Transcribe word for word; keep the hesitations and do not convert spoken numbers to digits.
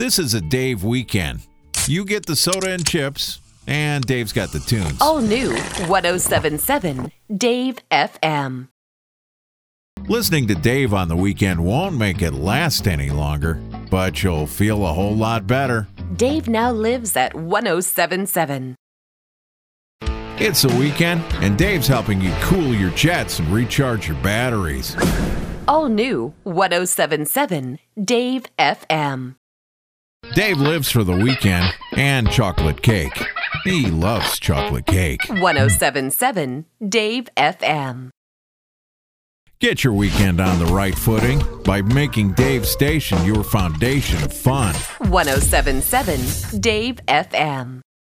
This is a Dave weekend. You get the soda and chips, and Dave's got the tunes. All new one oh seven point seven Dave F M. Listening to Dave on the weekend won't make it last any longer, but you'll feel a whole lot better. Dave now lives at one oh seven point seven. It's a weekend, and Dave's helping you cool your jets and recharge your batteries. All new one oh seven point seven Dave F M. Dave lives for the weekend and chocolate cake. He loves chocolate cake. one oh seven point seven Dave F M. Get your weekend on the right footing by making Dave Station your foundation of fun. one oh seven point seven Dave F M.